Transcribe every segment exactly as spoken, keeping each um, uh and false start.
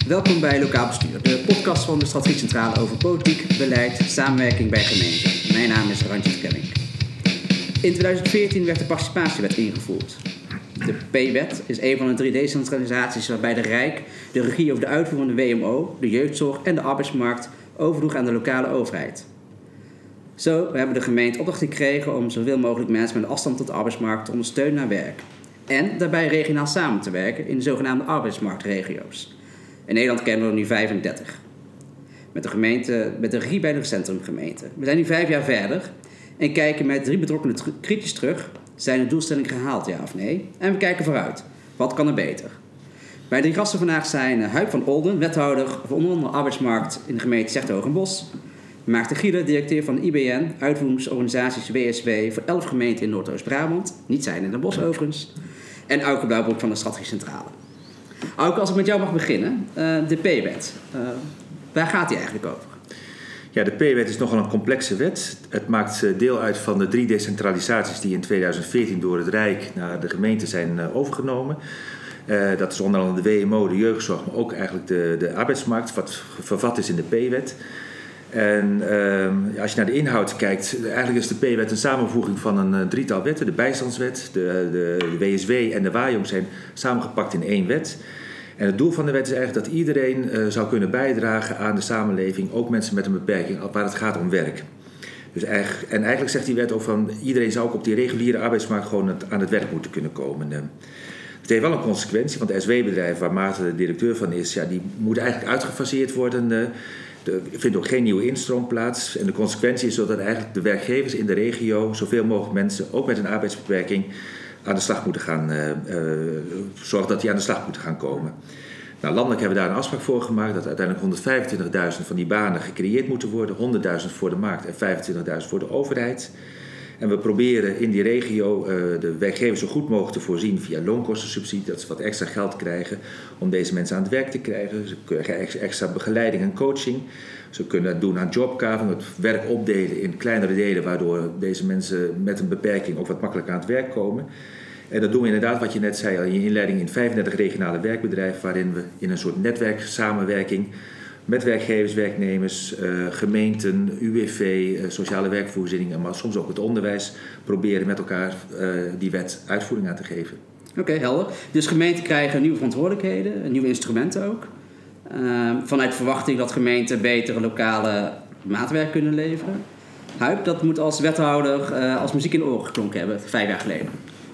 Welkom bij Lokaal Bestuur, de podcast van de Strategiecentrale over politiek, beleid, samenwerking bij gemeenten. Mijn naam is Randje Kelling. In twintig veertien werd de participatiewet ingevoerd. De P-wet is een van de drie decentralisaties waarbij de Rijk de regie over de uitvoerende W M O, de jeugdzorg en de arbeidsmarkt overdroeg aan de lokale overheid. Zo hebben de gemeenten opdracht gekregen om zoveel mogelijk mensen met een afstand tot de arbeidsmarkt te ondersteunen naar werk. En daarbij regionaal samen te werken in de zogenaamde arbeidsmarktregio's. In Nederland kennen we er nu vijfendertig. Met de, gemeente, met de regie bij de centrumgemeente. We zijn nu vijf jaar verder en kijken met drie betrokkenen tr- kritisch terug. Zijn de doelstellingen gehaald, ja of nee? En we kijken vooruit. Wat kan er beter? Mijn drie gasten vandaag zijn Huib van Olden, wethouder voor onder andere arbeidsmarkt in de gemeente Zegte-Hogenbosch. Maarten Gielen, directeur van I B N, uitvoeringsorganisaties W S W voor elf gemeenten in Noordoost-Brabant. Niet zijn in Den Bosch overigens. En Auke Blauwbroek van de Strategiecentrale. Auke, als ik met jou mag beginnen. Uh, de P-wet. Uh, waar gaat die eigenlijk over? Ja, de P-wet is nogal een complexe wet. Het maakt deel uit van de drie decentralisaties die in twintig veertien door het Rijk naar de gemeente zijn overgenomen. Uh, dat is onder andere de W M O, de jeugdzorg, maar ook eigenlijk de, de arbeidsmarkt, wat vervat is in de P-wet. En uh, als je naar de inhoud kijkt, eigenlijk is de P-wet een samenvoeging van een uh, drietal wetten. De bijstandswet, de, de, de W S W en de WAJONG zijn samengepakt in één wet. En het doel van de wet is eigenlijk dat iedereen uh, zou kunnen bijdragen aan de samenleving, ook mensen met een beperking, waar het gaat om werk. Dus eigenlijk, en eigenlijk zegt die wet ook van iedereen zou ook op die reguliere arbeidsmarkt gewoon het, aan het werk moeten kunnen komen. Uh, Het heeft wel een consequentie, want de S W-bedrijf, waar Maarten de directeur van is, ja, die moet eigenlijk uitgefaseerd worden. Uh, Er vindt ook geen nieuwe instroom plaats. En de consequentie is dat eigenlijk de werkgevers in de regio zoveel mogelijk mensen, ook met een arbeidsbeperking, aan de slag moeten gaan uh, uh, zorgen dat die aan de slag moeten gaan komen. Nou, landelijk hebben we daar een afspraak voor gemaakt dat uiteindelijk honderdvijfentwintigduizend van die banen gecreëerd moeten worden, honderdduizend voor de markt en vijfentwintigduizend voor de overheid. En we proberen in die regio uh, de werkgevers zo goed mogelijk te voorzien via loonkostensubsidie, dat ze wat extra geld krijgen om deze mensen aan het werk te krijgen. Ze krijgen extra begeleiding en coaching. Ze kunnen dat doen aan jobcarving, het werk opdelen in kleinere delen, waardoor deze mensen met een beperking ook wat makkelijker aan het werk komen. En dat doen we inderdaad, wat je net zei al in je inleiding, in vijfendertig regionale werkbedrijven, waarin we in een soort netwerksamenwerking met werkgevers, werknemers, uh, gemeenten, U W V, uh, sociale werkvoorzieningen, maar soms ook het onderwijs proberen met elkaar uh, die wet uitvoering aan te geven. Oké, okay, helder. Dus gemeenten krijgen nieuwe verantwoordelijkheden, nieuwe instrumenten ook. Uh, vanuit verwachting dat gemeenten betere lokale maatwerk kunnen leveren. Huib, dat moet als wethouder uh, als muziek in de oren geklonken hebben, vijf jaar geleden.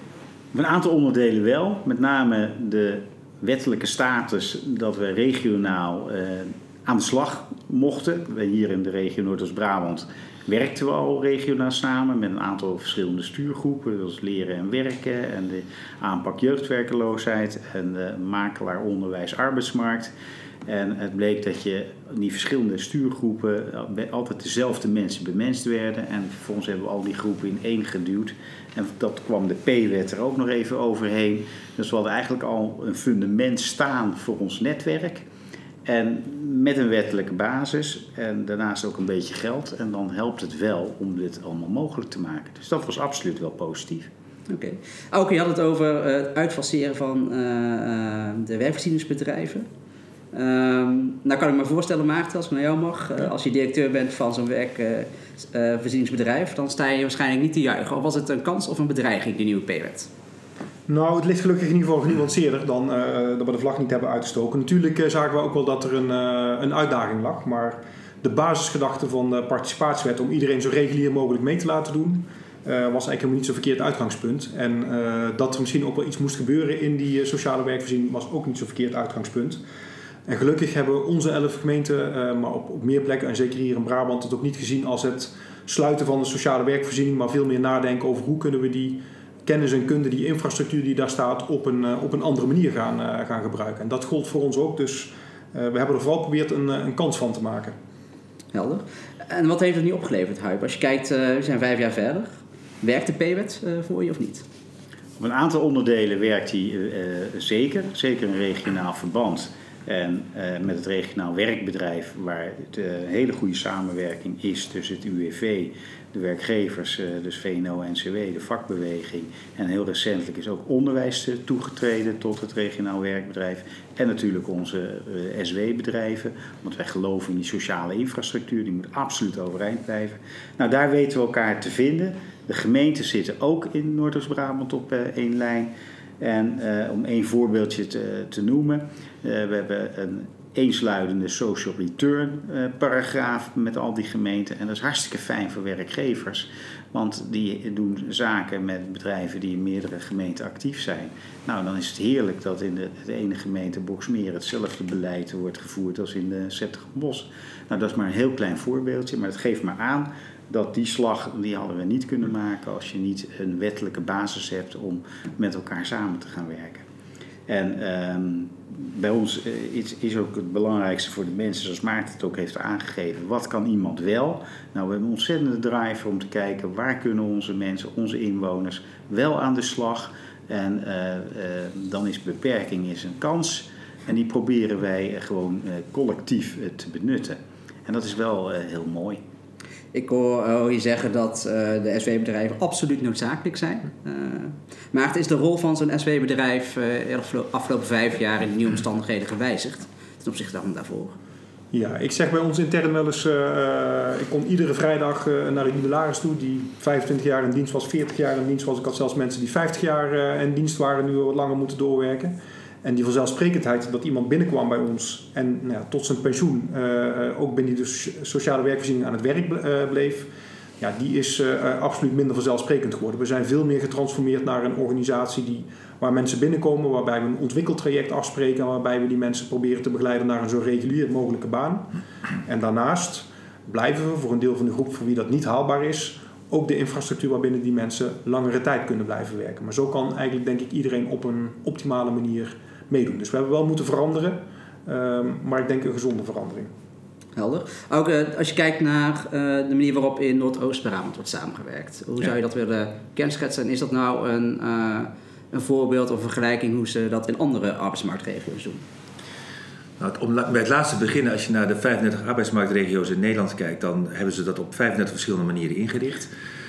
Op een aantal onderdelen wel, met name de wettelijke status dat we regionaal uh, aan de slag mochten. We hier in de regio Noordoost-Brabant werkten we al regionaal samen met een aantal verschillende stuurgroepen, zoals leren en werken en de aanpak jeugdwerkeloosheid en de makelaar onderwijs arbeidsmarkt. En het bleek dat je die verschillende stuurgroepen altijd dezelfde mensen bemenst werden. En vervolgens hebben we al die groepen in één geduwd. En dat kwam de P-wet er ook nog even overheen. Dus we hadden eigenlijk al een fundament staan voor ons netwerk. En met een wettelijke basis en daarnaast ook een beetje geld. En dan helpt het wel om dit allemaal mogelijk te maken. Dus dat was absoluut wel positief. Oké. Okay. Auke, je had het over uh, het uitfaseren van uh, uh, de werkvoorzieningsbedrijven. Um, nou kan ik me voorstellen, Maarten, als ik naar jou mag. Uh, als je directeur bent van zo'n werkvoorzieningsbedrijf, uh, dan sta je waarschijnlijk niet te juichen. Of was het een kans of een bedreiging, die nieuwe P-wet? Nou, het ligt gelukkig in ieder geval genuanceerder dan uh, dat we de vlag niet hebben uitgestoken. Natuurlijk uh, zagen we ook wel dat er een, uh, een uitdaging lag. Maar de basisgedachte van de participatiewet om iedereen zo regulier mogelijk mee te laten doen, Uh, was eigenlijk helemaal niet zo'n verkeerd uitgangspunt. En uh, dat er misschien ook wel iets moest gebeuren in die uh, sociale werkvoorziening was ook niet zo'n verkeerd uitgangspunt. En gelukkig hebben onze elf gemeenten, uh, maar op, op meer plekken en zeker hier in Brabant, het ook niet gezien als het sluiten van de sociale werkvoorziening, maar veel meer nadenken over hoe kunnen we die kennis en kunde, die infrastructuur die daar staat, op een, uh, op een andere manier gaan, uh, gaan gebruiken. En dat gold voor ons ook, dus uh, we hebben er vooral geprobeerd een, een kans van te maken. Helder. En wat heeft het nu opgeleverd, Huib? Als je kijkt, uh, we zijn vijf jaar verder. Werkt de P-wet uh, voor je of niet? Op een aantal onderdelen werkt die uh, zeker. Zeker in regionaal verband. En uh, met het regionaal werkbedrijf, waar een uh, hele goede samenwerking is tussen het U W V, de werkgevers, uh, dus V N O N C W, de vakbeweging. En heel recentelijk is ook onderwijs uh, toegetreden tot het regionaal werkbedrijf. En natuurlijk onze uh, S W-bedrijven, want wij geloven in die sociale infrastructuur, die moet absoluut overeind blijven. Nou, daar weten we elkaar te vinden. De gemeenten zitten ook in Noordoost-Brabant op uh, één lijn. En uh, om één voorbeeldje te, te noemen, uh, we hebben een eensluidende social return uh, paragraaf met al die gemeenten. En dat is hartstikke fijn voor werkgevers, want die doen zaken met bedrijven die in meerdere gemeenten actief zijn. Nou, dan is het heerlijk dat in de, de ene gemeente Boxmeer hetzelfde beleid wordt gevoerd als in de Zutphenbos. Nou, dat is maar een heel klein voorbeeldje, maar het geeft maar aan dat die slag, die hadden we niet kunnen maken als je niet een wettelijke basis hebt om met elkaar samen te gaan werken. En um, bij ons is, is ook het belangrijkste voor de mensen, zoals Maarten het ook heeft aangegeven, wat kan iemand wel? Nou, we hebben een ontzettende drive om te kijken waar kunnen onze mensen, onze inwoners wel aan de slag. En uh, uh, dan is beperking is een kans en die proberen wij gewoon uh, collectief uh, te benutten. En dat is wel uh, heel mooi. Ik hoor, hoor je zeggen dat uh, de S W-bedrijven absoluut noodzakelijk zijn. Uh, maar is de rol van zo'n S W-bedrijf uh, de afgelopen vijf jaar in de nieuwe omstandigheden gewijzigd ten opzichte van daarvoor? Ja, ik zeg bij ons intern wel eens, uh, ik kom iedere vrijdag uh, naar een jubilaris toe die vijfentwintig jaar in dienst was, veertig jaar in dienst was. Ik had zelfs mensen die vijftig jaar uh, in dienst waren, nu wat langer moeten doorwerken. En die vanzelfsprekendheid dat iemand binnenkwam bij ons en nou ja, tot zijn pensioen uh, ook binnen de sociale werkvoorziening aan het werk bleef, ja, die is uh, absoluut minder vanzelfsprekend geworden. We zijn veel meer getransformeerd naar een organisatie die, waar mensen binnenkomen, waarbij we een ontwikkeltraject afspreken, waarbij we die mensen proberen te begeleiden naar een zo regulier mogelijke baan. En daarnaast blijven we voor een deel van de groep voor wie dat niet haalbaar is, ook de infrastructuur waarbinnen die mensen langere tijd kunnen blijven werken. Maar zo kan eigenlijk denk ik iedereen op een optimale manier meedoen. Dus we hebben wel moeten veranderen, um, maar ik denk een gezonde verandering. Helder. Ook uh, als je kijkt naar uh, de manier waarop in Noordoost-Brabant wordt samengewerkt. Hoe zou je dat willen kenschetsen? Is dat nou een, uh, een voorbeeld of een vergelijking hoe ze dat in andere arbeidsmarktregio's doen? Nou, om bij het laatste te beginnen, als je naar de vijfendertig arbeidsmarktregio's in Nederland kijkt, dan hebben ze dat op vijfendertig verschillende manieren ingericht.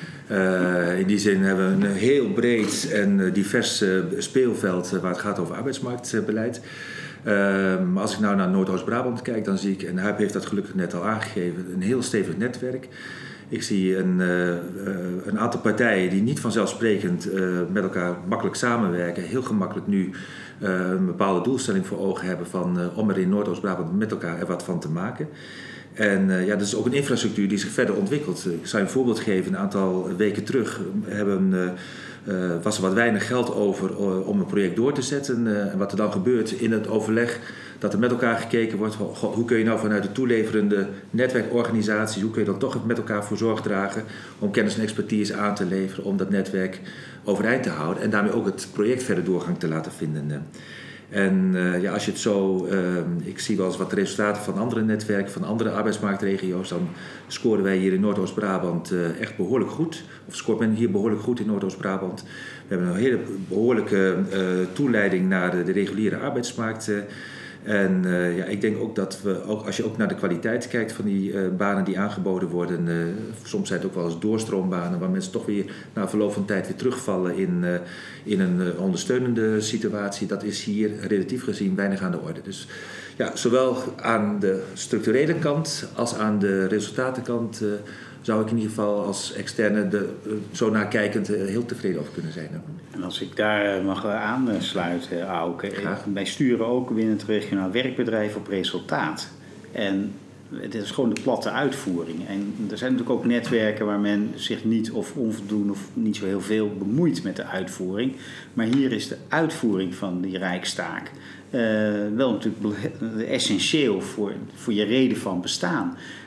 Uh, in die zin hebben we een heel breed en divers uh, speelveld uh, waar het gaat over arbeidsmarktbeleid. Uh, maar als ik nou naar Noordoost-Brabant kijk, dan zie ik, en Huip heeft dat gelukkig net al aangegeven, een heel stevig netwerk. Ik zie een, uh, uh, een aantal partijen die niet vanzelfsprekend uh, met elkaar makkelijk samenwerken, heel gemakkelijk nu uh, een bepaalde doelstelling voor ogen hebben van, uh, om er in Noordoost-Brabant met elkaar er wat van te maken. En uh, ja, dat is ook een infrastructuur die zich verder ontwikkelt. Ik zou je een voorbeeld geven. Een aantal weken terug hebben, uh, uh, was er wat weinig geld over uh, om een project door te zetten. Uh, en wat er dan gebeurt in het overleg, dat er met elkaar gekeken wordt, goh, hoe kun je nou vanuit de toeleverende netwerkorganisaties, hoe kun je dan toch met elkaar voor zorg dragen om kennis en expertise aan te leveren, om dat netwerk overeind te houden en daarmee ook het project verder doorgang te laten vinden. Uh. En uh, ja, als je het zo, uh, ik zie wel eens wat de resultaten van andere netwerken, van andere arbeidsmarktregio's, dan scoren wij hier in Noordoost-Brabant uh, echt behoorlijk goed. Of scoort men hier behoorlijk goed in Noordoost-Brabant. We hebben een hele behoorlijke uh, toeleiding naar de, de reguliere arbeidsmarkt. Uh, En uh, ja, ik denk ook dat we, ook als je ook naar de kwaliteit kijkt van die uh, banen die aangeboden worden, uh, soms zijn het ook wel eens doorstroombanen waar mensen toch weer na verloop van tijd weer terugvallen in, uh, in een uh, ondersteunende situatie. Dat is hier relatief gezien weinig aan de orde. Dus ja, zowel aan de structurele kant als aan de resultatenkant uh, zou ik in ieder geval als externe de, uh, zo nakijkend uh, heel tevreden over kunnen zijn. En als ik daar mag aansluiten, Auke, wij sturen ook binnen het regionaal werkbedrijf op resultaat. En het is gewoon de platte uitvoering. En er zijn natuurlijk ook netwerken waar men zich niet of onvoldoende of niet zo heel veel bemoeit met de uitvoering. Maar hier is de uitvoering van die rijkstaak uh, wel natuurlijk essentieel voor, voor je reden van bestaan.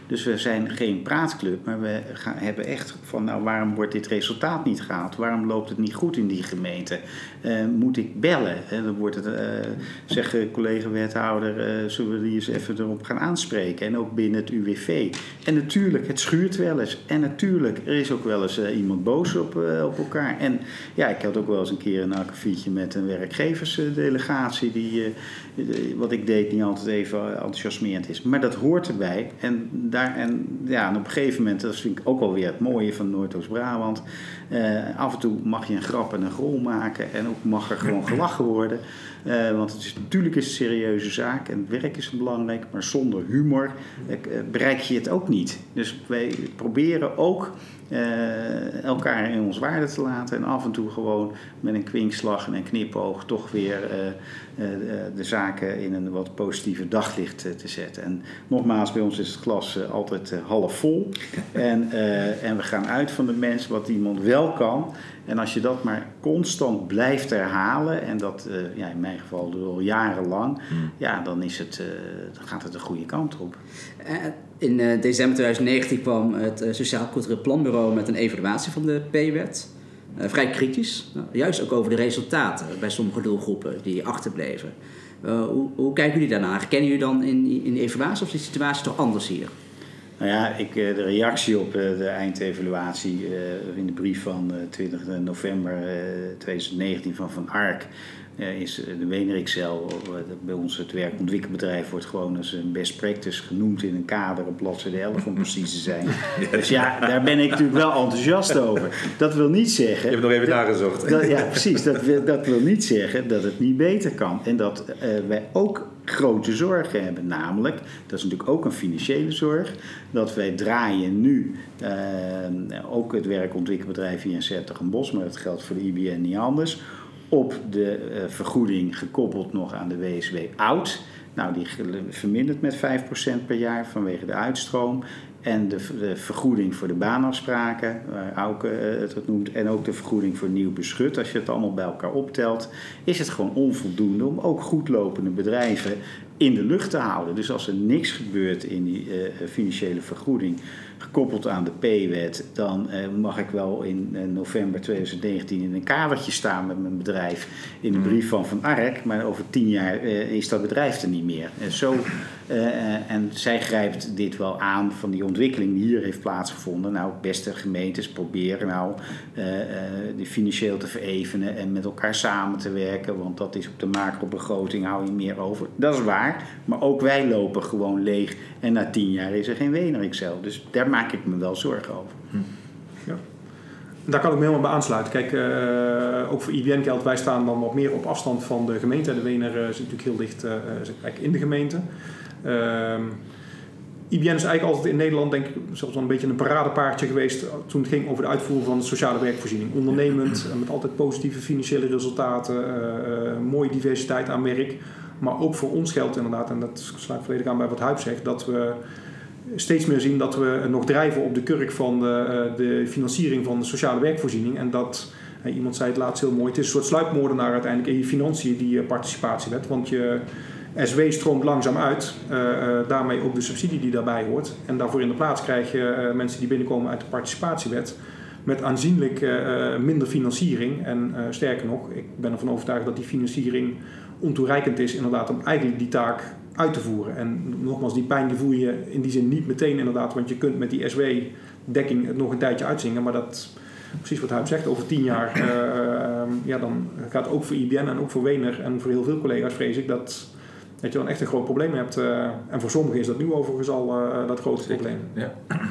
Dus we zijn geen praatclub, maar we gaan, hebben echt van, nou, waarom wordt dit resultaat niet gehaald? Waarom loopt het niet goed in die gemeente? Uh, moet ik bellen? Uh, dan wordt het, uh, zeggen collega-wethouder, uh, zullen we die eens even erop gaan aanspreken? En ook binnen het U W V. En natuurlijk, het schuurt wel eens. En natuurlijk, er is ook wel eens uh, iemand boos op, uh, op elkaar. En ja, ik had ook wel eens een keer een akkefietje met een werkgeversdelegatie die, uh, wat ik deed, niet altijd even enthousiasmerend is. Maar dat hoort erbij. En, daar, en, ja, en op een gegeven moment, dat vind ik ook wel weer het mooie van Noordoost-Brabant. Uh, af en toe mag je een grap en een grol maken en ook mag er gewoon gelachen worden. Uh, want het is natuurlijk een serieuze zaak en het werk is belangrijk, maar zonder humor uh, bereik je het ook niet. Dus wij proberen ook uh, elkaar in ons waarde te laten en af en toe gewoon met een kwinkslag en een knipoog toch weer uh, uh, de zaken in een wat positieve daglicht uh, te zetten. En nogmaals, bij ons is het glas uh, altijd uh, half vol en, uh, en we gaan uit van de mens wat iemand wel kan. En als je dat maar constant blijft herhalen, en dat uh, ja, in mijn geval al jarenlang, mm. ja, dan, is het, uh, dan gaat het de goede kant op. Uh, in uh, december twintig negentien kwam het uh, Sociaal Cultureel Planbureau met een evaluatie van de P-wet. Uh, vrij kritisch, uh, juist ook over de resultaten bij sommige doelgroepen die achterbleven. Uh, hoe, hoe kijken jullie daarnaar? Herkennen jullie dan in, in de evaluatie of is de situatie toch anders hier? Nou ja, ik, de reactie op de eindevaluatie in de brief van twintig november twintig negentien van Van Ark is de Wenerikcel. Bij ons het werkontwikkelbedrijf wordt gewoon als een best practice genoemd in een kader op bladzijde elf om precies te zijn. Dus ja, daar ben ik natuurlijk wel enthousiast over. Dat wil niet zeggen... Je hebt nog even nagezocht. Dat, ja, precies. Dat wil, dat wil niet zeggen dat het niet beter kan. En dat uh, wij ook grote zorgen hebben. Namelijk, dat is natuurlijk ook een financiële zorg, dat wij draaien nu uh, ook het werkontwikkelbedrijf I N Z Bos, maar dat geldt voor de I B N niet anders, op de uh, vergoeding gekoppeld nog aan de W S W oud. Nou, die vermindert met vijf procent per jaar vanwege de uitstroom. En de, de vergoeding voor de baanafspraken, waar Auke uh, het noemt, en ook de vergoeding voor nieuw beschut. Als je het allemaal bij elkaar optelt, is het gewoon onvoldoende om ook goedlopende bedrijven in de lucht te houden. Dus als er niks gebeurt in die uh, financiële vergoeding, gekoppeld aan de P-wet, dan uh, mag ik wel in uh, november twintig negentien in een kadertje staan met mijn bedrijf in de brief van Van Ark, maar over tien jaar uh, is dat bedrijf er niet meer. En, zo, uh, en zij grijpt dit wel aan van die ontwikkeling die hier heeft plaatsgevonden. Nou, beste gemeentes proberen nou uh, uh, die financieel te verevenen en met elkaar samen te werken, want dat is op de macrobegroting hou je meer over. Dat is waar, maar ook wij lopen gewoon leeg en na tien jaar is er geen Wenerikzijl. Dus daar maak ik me wel zorgen over. Hm. Ja. Daar kan ik me helemaal bij aansluiten. Kijk, uh, ook voor I B N geldt, wij staan dan wat meer op afstand van de gemeente. De Wener uh, zit natuurlijk heel dicht uh, zit in de gemeente. Uh, I B N is eigenlijk altijd in Nederland, denk ik, zelfs wel een beetje een paradepaardje geweest toen het ging over de uitvoering van de sociale werkvoorziening. Ondernemend, met altijd positieve financiële resultaten, uh, uh, mooie diversiteit aan werk. Maar ook voor ons geldt inderdaad, en dat sluit volledig aan bij wat Huib zegt, dat we steeds meer zien dat we nog drijven op de kurk van de, de financiering van de sociale werkvoorziening. En dat, iemand zei het laatst heel mooi, het is een soort sluipmoordenaar uiteindelijk in je financiën, die participatiewet. Want je S W stroomt langzaam uit, uh, uh, daarmee ook de subsidie die daarbij hoort. En daarvoor in de plaats krijg je uh, mensen die binnenkomen uit de participatiewet met aanzienlijk uh, minder financiering. En uh, sterker nog, ik ben ervan overtuigd dat die financiering ontoereikend is inderdaad om eigenlijk die taak uit te voeren. En nogmaals, die pijn die voel je in die zin niet meteen inderdaad, want je kunt met die S W-dekking het nog een tijdje uitzingen, maar dat, precies wat hij zegt, over tien jaar, uh, uh, ja, dan gaat ook voor I B N en ook voor Wener en voor heel veel collega's vrees ik dat, dat je dan echt een groot probleem hebt. Uh, en voor sommigen is dat nu overigens al uh, dat grote Zeker. probleem. Ja.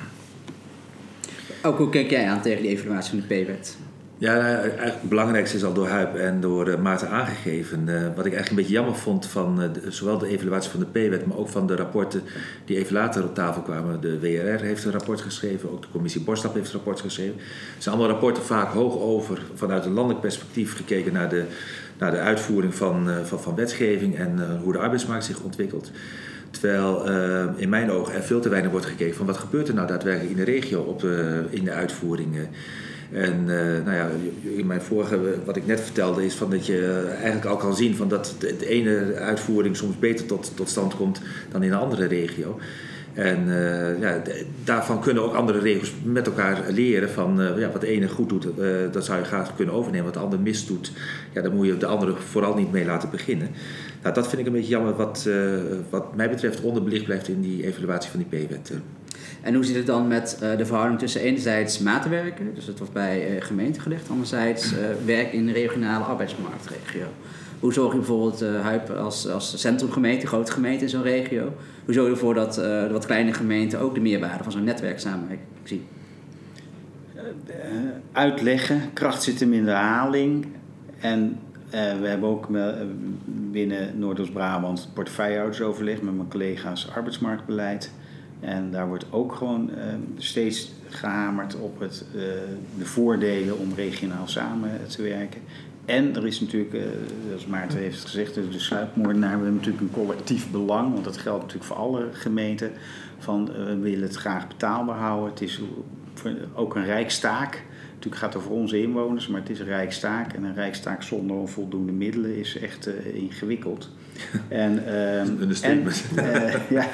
Ook hoe kijk jij aan tegen die evaluatie van de P-wet? Ja, eigenlijk het belangrijkste is al door Huib en door uh, Maarten aangegeven. Uh, wat ik eigenlijk een beetje jammer vond van uh, de, zowel de evaluatie van de P-wet, maar ook van de rapporten die even later op tafel kwamen. De W R R heeft een rapport geschreven, ook de commissie Borstap heeft een rapport geschreven. Het zijn allemaal rapporten vaak hoog over, vanuit een landelijk perspectief gekeken naar de, naar de uitvoering van, uh, van, van wetgeving en uh, hoe de arbeidsmarkt zich ontwikkelt. Terwijl uh, in mijn ogen er veel te weinig wordt gekeken van wat gebeurt er nou daadwerkelijk in de regio op de, in de uitvoering. En uh, nou ja, in mijn vorige, wat ik net vertelde, is van dat je eigenlijk al kan zien van dat de, de ene uitvoering soms beter tot, tot stand komt dan in een andere regio. En uh, ja, d- daarvan kunnen ook andere regio's met elkaar leren van uh, ja, wat de ene goed doet, uh, dat zou je graag kunnen overnemen. Wat de ander mis doet, ja, daar moet je de andere vooral niet mee laten beginnen. Nou, dat vind ik een beetje jammer wat, uh, wat mij betreft onderbelicht blijft in die evaluatie van die P-wet. En hoe zit het dan met uh, de verhouding tussen enerzijds maatwerken, dus het wordt bij uh, gemeenten gelegd, anderzijds uh, werk in de regionale arbeidsmarktregio? Hoe zorg je bijvoorbeeld uh, Huip als, als centrumgemeente, grote gemeente in zo'n regio, hoe zorg je ervoor dat uh, de wat kleine gemeenten ook de meerwaarde van zo'n netwerk samenwerking zien? Uh, uitleggen, kracht zit hem in de herhaling. En uh, we hebben ook uh, binnen Noordoost-Brabant portefeuillehoudersoverleg met mijn collega's arbeidsmarktbeleid. En daar wordt ook gewoon uh, steeds gehamerd op het, uh, de voordelen om regionaal samen te werken. En er is natuurlijk, uh, zoals Maarten heeft gezegd, de sluipmoordenaar. We hebben natuurlijk een collectief belang, want dat geldt natuurlijk voor alle gemeenten. Van, uh, we willen het graag betaalbaar houden. Het is ook een rijkstaak. Natuurlijk gaat het over onze inwoners, maar het is een rijkstaak. En een rijkstaak zonder voldoende middelen is echt uh, ingewikkeld. En, uh, een statement. En, uh, ja,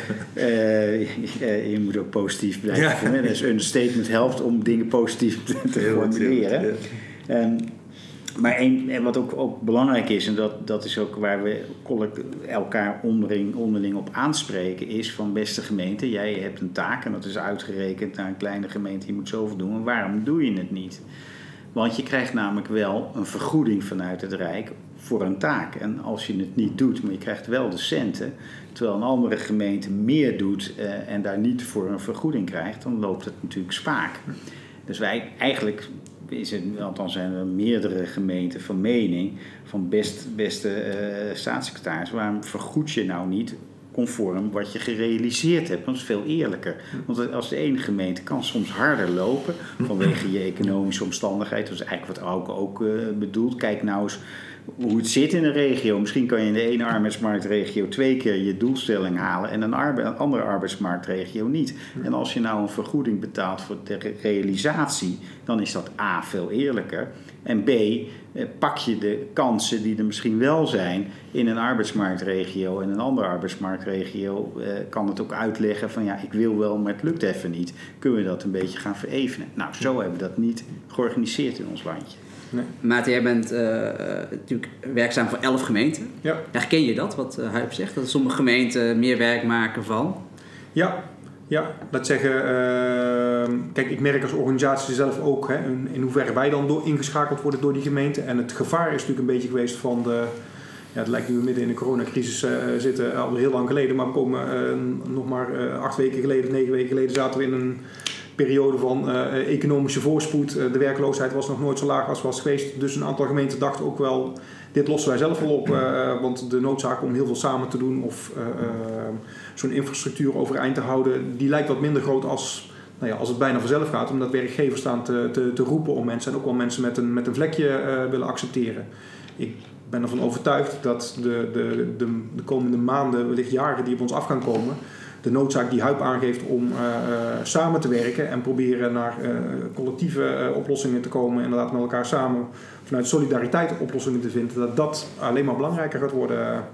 uh, je moet ook positief blijven. Ja. Vinden. Dus een statement helpt om dingen positief te, te formuleren. Ja. Um, maar een, wat ook, ook belangrijk is, en dat, dat is ook waar we elkaar onderling, onderling op aanspreken, is van beste gemeente, jij hebt een taak en dat is uitgerekend naar een kleine gemeente, je moet zoveel doen. En waarom doe je het niet? Want je krijgt namelijk wel een vergoeding vanuit het Rijk voor een taak. En als je het niet doet, maar je krijgt wel de centen, terwijl een andere gemeente meer doet uh, en daar niet voor een vergoeding krijgt, dan loopt het natuurlijk spaak. Dus wij eigenlijk, is het, althans zijn er meerdere gemeenten van mening, van best, beste uh, staatssecretaris, waarom vergoed je nou niet conform wat je gerealiseerd hebt? Want dat is veel eerlijker. Want als de ene gemeente kan soms harder lopen vanwege je economische omstandigheden, dat is eigenlijk wat Auke ook uh, bedoelt. Kijk nou eens hoe het zit in een regio. Misschien kan je in de ene arbeidsmarktregio twee keer je doelstelling halen en een, arbe- een andere arbeidsmarktregio niet. En als je nou een vergoeding betaalt voor de realisatie, dan is dat A, veel eerlijker. En B, eh, pak je de kansen die er misschien wel zijn in een arbeidsmarktregio en een andere arbeidsmarktregio, eh, kan het ook uitleggen van ja, ik wil wel, maar het lukt even niet. Kunnen we dat een beetje gaan verevenen? Nou, zo hebben we dat niet georganiseerd in ons landje. Nee. Maarten, jij bent uh, natuurlijk werkzaam voor elf gemeenten. Ja. Herken je dat, wat uh, Huip zegt? Dat sommige gemeenten meer werk maken van? Ja, ja. Dat zeggen... Uh, kijk, ik merk als organisatie zelf ook hè, in, in hoeverre wij dan door, ingeschakeld worden door die gemeente. En het gevaar is natuurlijk een beetje geweest van de... Ja, het lijkt nu we midden in de coronacrisis uh, zitten, al heel lang geleden. Maar we komen uh, nog maar uh, acht weken geleden, negen weken geleden zaten we in een periode van uh, economische voorspoed. Uh, de werkloosheid was nog nooit zo laag als was geweest. Dus een aantal gemeenten dachten ook wel, dit lossen wij zelf wel op. Uh, want de noodzaak om heel veel samen te doen of uh, uh, zo'n infrastructuur overeind te houden, die lijkt wat minder groot als, nou ja, als het bijna vanzelf gaat. Omdat werkgevers staan te, te, te roepen om mensen en ook wel mensen met een, met een vlekje uh, willen accepteren. Ik ben ervan overtuigd dat de, de, de, de komende maanden, wellicht jaren die op ons af gaan komen, de noodzaak die Huip aangeeft om uh, uh, samen te werken en proberen naar uh, collectieve uh, oplossingen te komen, inderdaad met elkaar samen vanuit solidariteit oplossingen te vinden, dat dat alleen maar belangrijker gaat worden.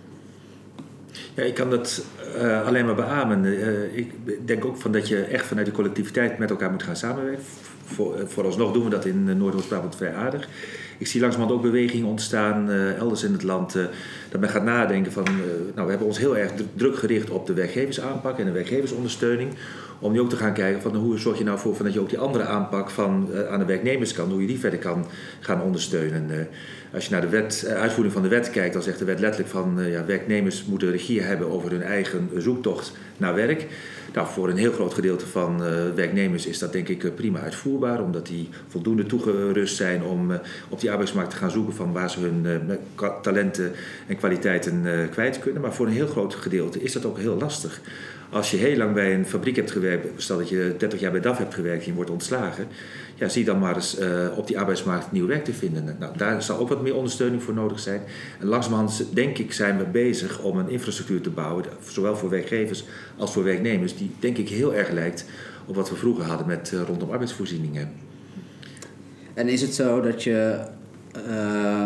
Ja, ik kan dat uh, alleen maar beamen. Uh, ik denk ook van dat je echt vanuit die collectiviteit met elkaar moet gaan samenwerken. Voor, uh, vooralsnog doen we dat in uh, Noordoost-Brabant vrij aardig. Ik zie langzamerhand ook bewegingen ontstaan uh, elders in het land. Uh, dat men gaat nadenken van, uh, nou, we hebben ons heel erg druk gericht op de werkgeversaanpak en de werkgeversondersteuning. Om nu ook te gaan kijken van hoe zorg je nou voor van dat je ook die andere aanpak van, uh, aan de werknemerskant, hoe je die verder kan gaan ondersteunen. Uh, als je naar de wet, uh, uitvoering van de wet kijkt, dan zegt de wet letterlijk van uh, ja, werknemers moeten regie hebben over hun eigen zoektocht naar werk. Nou, voor een heel groot gedeelte van uh, werknemers is dat denk ik uh, prima uitvoerbaar, omdat die voldoende toegerust zijn om uh, op die arbeidsmarkt te gaan zoeken van waar ze hun uh, talenten en kwaliteiten uh, kwijt kunnen. Maar voor een heel groot gedeelte is dat ook heel lastig. Als je heel lang bij een fabriek hebt gewerkt, stel dat je dertig jaar bij D A F hebt gewerkt en je wordt ontslagen, ja, zie dan maar eens uh, op die arbeidsmarkt nieuw werk te vinden. Nou, daar zal ook wat meer ondersteuning voor nodig zijn. En langzamerhand, denk ik, zijn we bezig om een infrastructuur te bouwen, zowel voor werkgevers als voor werknemers, die denk ik heel erg lijkt op wat we vroeger hadden met uh, rondom arbeidsvoorzieningen. En is het zo dat je uh,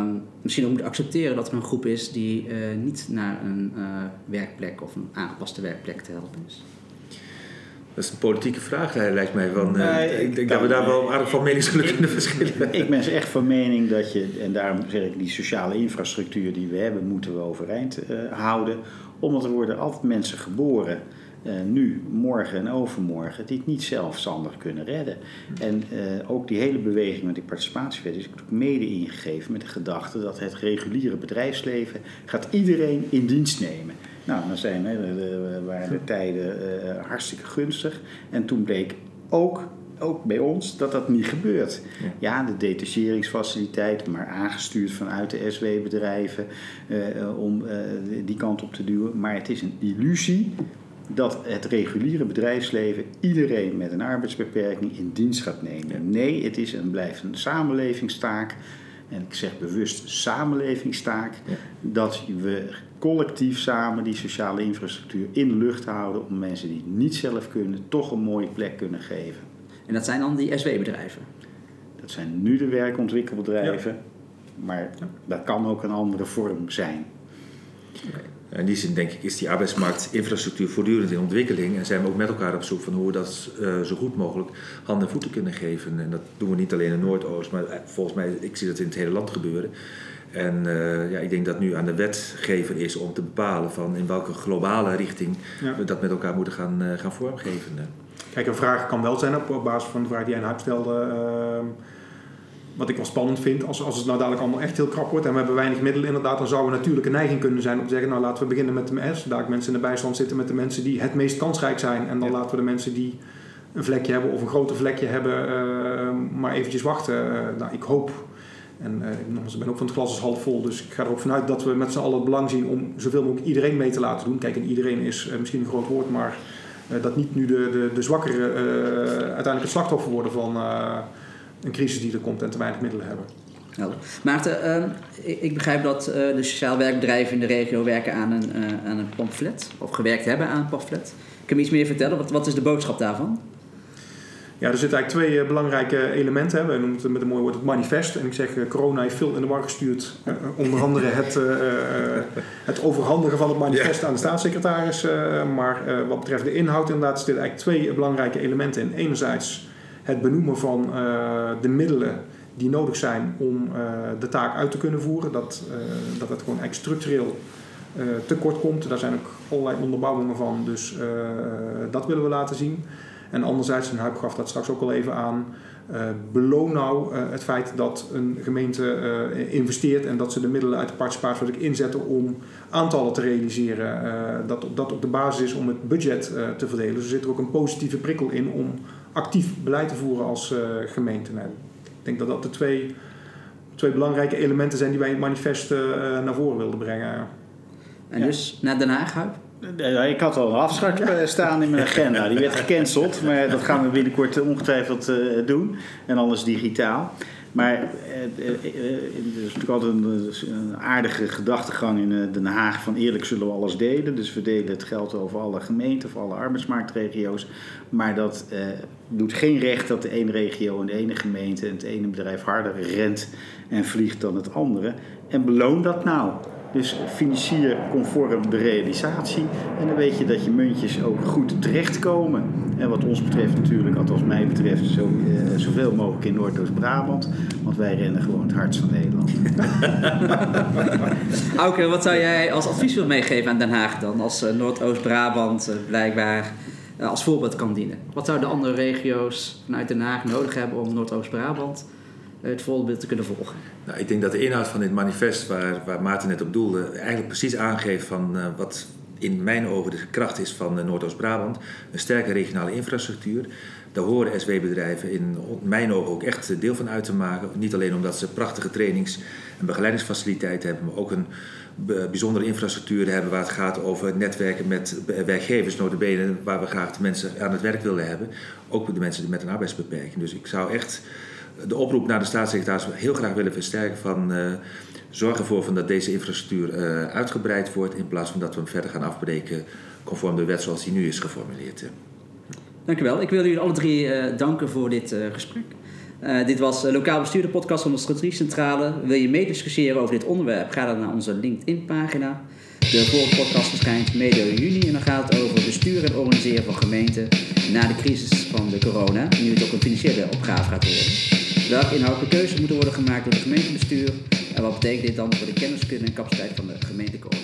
misschien ook moet accepteren dat er een groep is die uh, niet naar een uh, werkplek of een aangepaste werkplek te helpen is? Dat is een politieke vraag, lijkt mij. Van, uh, nee, ik denk dat we daar wel aardig van mening zullen kunnen verschillen. Ik ben echt van mening dat je, en daarom zeg ik, die sociale infrastructuur die we hebben, moeten we overeind uh, houden. Omdat er worden altijd mensen geboren, uh, nu, morgen en overmorgen, die het niet zelfstandig kunnen redden. En uh, ook die hele beweging met die participatiewet is ook mede ingegeven met de gedachte dat het reguliere bedrijfsleven gaat iedereen in dienst nemen. Nou, dan zijn, hè, de, de, waren de tijden uh, hartstikke gunstig. En toen bleek ook, ook bij ons dat dat niet gebeurt. Ja, ja de detacheringsfaciliteiten, maar aangestuurd vanuit de S W-bedrijven uh, om uh, die kant op te duwen. Maar het is een illusie dat het reguliere bedrijfsleven iedereen met een arbeidsbeperking in dienst gaat nemen. Ja. Nee, het is en blijft een samenlevingstaak. En ik zeg bewust samenlevingstaak, ja. dat we collectief samen die sociale infrastructuur in de lucht houden om mensen die het niet zelf kunnen, toch een mooie plek kunnen geven. En dat zijn dan die S W-bedrijven? Dat zijn nu de werkontwikkelbedrijven, ja. maar ja. dat kan ook een andere vorm zijn. Okay. In die zin denk ik is die arbeidsmarktinfrastructuur voortdurend in ontwikkeling en zijn we ook met elkaar op zoek van hoe we dat uh, zo goed mogelijk handen en voeten kunnen geven. En dat doen we niet alleen in Noordoost, maar volgens mij, ik zie dat in het hele land gebeuren. En uh, ja, ik denk dat nu aan de wetgever is om te bepalen van in welke globale richting ja. we dat met elkaar moeten gaan, uh, gaan vormgeven. Kijk, een vraag kan wel zijn op, op basis van de vraag die jij net stelde. Uh, wat ik wel spannend vind, als, als het nou dadelijk allemaal echt heel krap wordt en we hebben weinig middelen inderdaad, dan zou er natuurlijk een neiging kunnen zijn om te zeggen, nou laten we beginnen met de M S. Daar mensen in de bijstand zitten met de mensen die het meest kansrijk zijn. En dan ja. laten we de mensen die een vlekje hebben of een groter vlekje hebben, uh, maar eventjes wachten. Uh, nou, ik hoop, en uh, ik ben ook van het glas is half vol, dus ik ga er ook vanuit dat we met z'n allen het belang zien om zoveel mogelijk iedereen mee te laten doen. Kijk, en iedereen is uh, misschien een groot woord, maar uh, dat niet nu de, de, de zwakkeren uh, uiteindelijk het slachtoffer worden van uh, een crisis die er komt en te weinig middelen hebben. Helder. Maarten, uh, ik, ik begrijp dat uh, de sociaal werkbedrijven in de regio werken aan een, uh, aan een pamflet, of gewerkt hebben aan een pamflet. Kun je iets meer vertellen? Wat, wat is de boodschap daarvan? Ja, er zitten eigenlijk twee uh, belangrijke elementen. We noemen het met een mooi woord het manifest. En ik zeg, uh, corona heeft veel in de war gestuurd. Uh, onder andere het, uh, uh, het overhandigen van het manifest ja. aan de staatssecretaris. Uh, maar uh, wat betreft de inhoud inderdaad zitten eigenlijk twee belangrijke elementen in. Enerzijds het benoemen van uh, de middelen die nodig zijn om uh, de taak uit te kunnen voeren. Dat uh, dat het gewoon eigenlijk structureel uh, tekort komt. Daar zijn ook allerlei onderbouwingen van. Dus uh, dat willen we laten zien. En anderzijds, en Huib gaf dat straks ook al even aan, uh, beloon nou uh, het feit dat een gemeente uh, investeert en dat ze de middelen uit de participatiewet inzetten om aantallen te realiseren. Uh, dat dat ook de basis is om het budget uh, te verdelen. Dus er zit er ook een positieve prikkel in om actief beleid te voeren als uh, gemeente. Nou, ik denk dat dat de twee, twee belangrijke elementen zijn die wij in het manifest uh, naar voren wilden brengen. En ja. dus naar Den Haag, Huib? Ik had al een afspraak staan in mijn agenda. Die werd gecanceld, maar dat gaan we binnenkort ongetwijfeld uh, doen. En alles digitaal. Maar uh, uh, uh, er is natuurlijk altijd een, een aardige gedachtegang in uh, Den Haag van eerlijk zullen we alles delen. Dus we delen het geld over alle gemeenten of alle arbeidsmarktregio's. Maar dat uh, doet geen recht dat de ene regio en de ene gemeente en het ene bedrijf harder rent en vliegt dan het andere. En beloon dat nou. Dus financier conform de realisatie. En dan weet je dat je muntjes ook goed terechtkomen. En wat ons betreft natuurlijk, althans mij betreft, zo, uh, zoveel mogelijk in Noordoost-Brabant. Want wij rennen gewoon het hardst van Nederland. Auke, wat zou jij als advies willen meegeven aan Den Haag dan? Als uh, Noordoost-Brabant uh, blijkbaar uh, als voorbeeld kan dienen. Wat zouden de andere regio's vanuit Den Haag nodig hebben om Noordoost-Brabant het voorbeeld te kunnen volgen? Nou, ik denk dat de inhoud van dit manifest, waar, waar Maarten net op doelde, eigenlijk precies aangeeft van uh, wat in mijn ogen de kracht is van uh, Noordoost-Brabant. Een sterke regionale infrastructuur. Daar horen S W-bedrijven in mijn ogen ook echt deel van uit te maken. Niet alleen omdat ze prachtige trainings- en begeleidingsfaciliteiten hebben, maar ook een bijzondere infrastructuur hebben waar het gaat over netwerken met werkgevers, nota bene, waar we graag de mensen aan het werk willen hebben. Ook de mensen met een arbeidsbeperking. Dus ik zou echt de oproep naar de staatssecretaris heel graag willen versterken van uh, zorg ervoor van dat deze infrastructuur uh, uitgebreid wordt in plaats van dat we hem verder gaan afbreken conform de wet zoals die nu is geformuleerd. Dank u wel. Ik wil jullie alle drie uh, danken voor dit uh, gesprek. Uh, dit was uh, Lokaal Bestuur, de podcast van de Strategiecentrale. Wil je meediscussiëren over dit onderwerp? Ga dan naar onze LinkedIn-pagina. De volgende podcast verschijnt medio juni en dan gaat het over bestuur en organiseren van gemeenten na de crisis van de corona. Nu het ook een financiële opgave gaat worden. Welke inhoudelijke keuzes moeten worden gemaakt door het gemeentebestuur? En wat betekent dit dan voor de kenniskunde en capaciteit van de gemeentecoördinatie?